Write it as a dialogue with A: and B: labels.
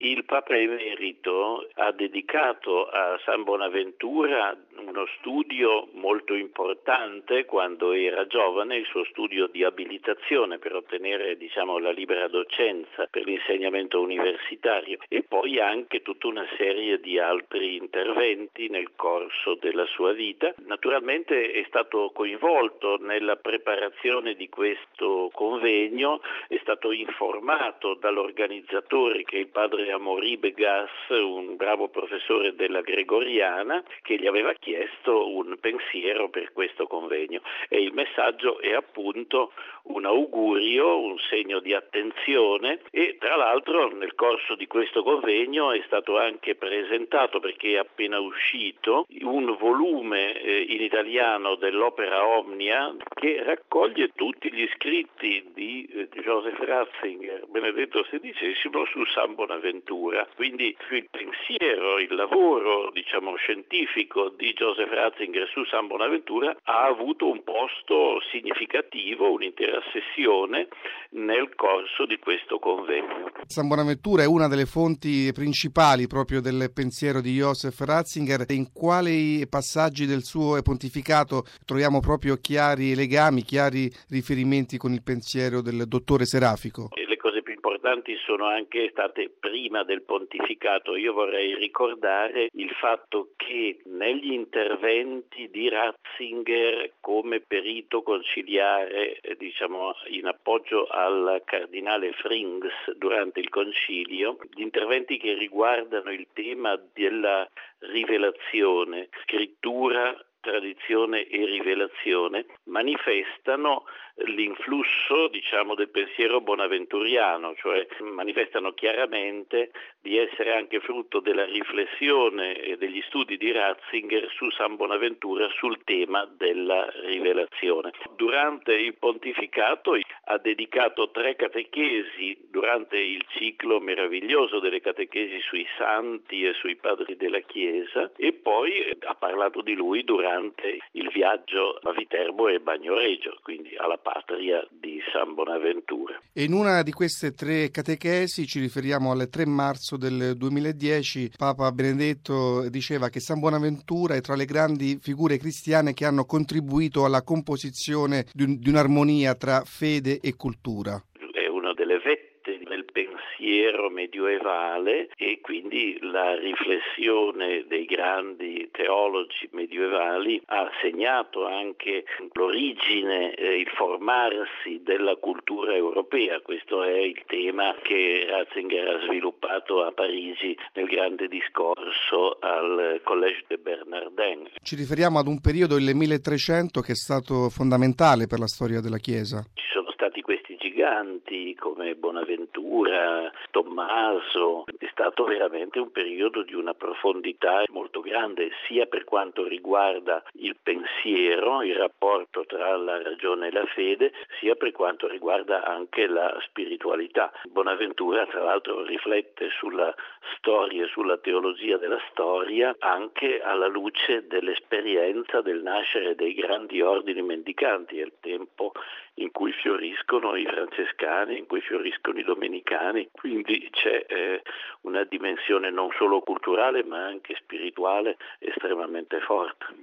A: Il Papa Emerito ha dedicato a San Bonaventura uno studio molto importante quando era giovane, il suo studio di abilitazione per ottenere, la libera docenza per l'insegnamento universitario, e poi anche tutta una serie di altri interventi nel corso della sua vita. Naturalmente è stato coinvolto nella preparazione di questo convegno, è stato informato dall'organizzatore, che è il padre Amaury Begas, un bravo professore della Gregoriana, che gli aveva chiesto un pensiero per questo convegno, e il messaggio è appunto un augurio, un segno di attenzione. E tra l'altro nel corso di questo convegno è stato anche presentato, perché è appena uscito, un volume in italiano dell'opera Omnia, che raccoglie tutti gli scritti di Joseph Ratzinger, Benedetto XVI, su San Bonaventura. Quindi il pensiero, il lavoro scientifico di Joseph Ratzinger su San Bonaventura ha avuto un posto significativo, un'intera sessione nel corso di questo convegno.
B: San Bonaventura è una delle fonti principali proprio del pensiero di Joseph Ratzinger. In quali passaggi del suo pontificato troviamo proprio chiari legami, chiari riferimenti con il pensiero del dottore Serafico?
A: Le cose più importanti sono anche state prima del pontificato. Io vorrei ricordare il fatto che negli interventi di Ratzinger come perito conciliare, in appoggio al cardinale Frings durante il concilio, gli interventi che riguardano il tema della rivelazione, scrittura, tradizione e rivelazione, manifestano l'influsso del pensiero bonaventuriano, cioè manifestano chiaramente di essere anche frutto della riflessione e degli studi di Ratzinger su San Bonaventura sul tema della rivelazione. Durante il pontificato ha dedicato 3 catechesi durante il ciclo meraviglioso delle catechesi sui santi e sui padri della Chiesa, e poi ha parlato di lui durante il viaggio a Viterbo e Bagnoregio, quindi alla patria di San Bonaventura.
B: E in una di queste 3 catechesi, ci riferiamo al 3 marzo del 2010, Papa Benedetto diceva che San Bonaventura è tra le grandi figure cristiane che hanno contribuito alla composizione di un'armonia tra fede e cultura.
A: È una delle vette del pensiero medioevale, e quindi la riflessione dei grandi teologi medievali ha segnato anche l'origine, il formarsi della cultura europea. Questo è il tema che Ratzinger ha sviluppato a Parigi nel grande discorso al Collège de Bernardin.
B: Ci riferiamo ad un periodo, il 1300, che è stato fondamentale per la storia della Chiesa.
A: Ci sono stati questi giganti come Bonaventura, Tommaso. È stato veramente un periodo di una profondità molto grande, sia per quanto riguarda il pensiero, il rapporto tra la ragione e la fede, sia per quanto riguarda anche la spiritualità. Bonaventura, tra l'altro, riflette sulla storia e sulla teologia della storia anche alla luce dell'esperienza del nascere dei grandi ordini mendicanti. È il tempo in cui fioriscono i francescani, in cui fioriscono i domenicani, quindi c'è una dimensione non solo culturale ma anche spirituale estremamente forte.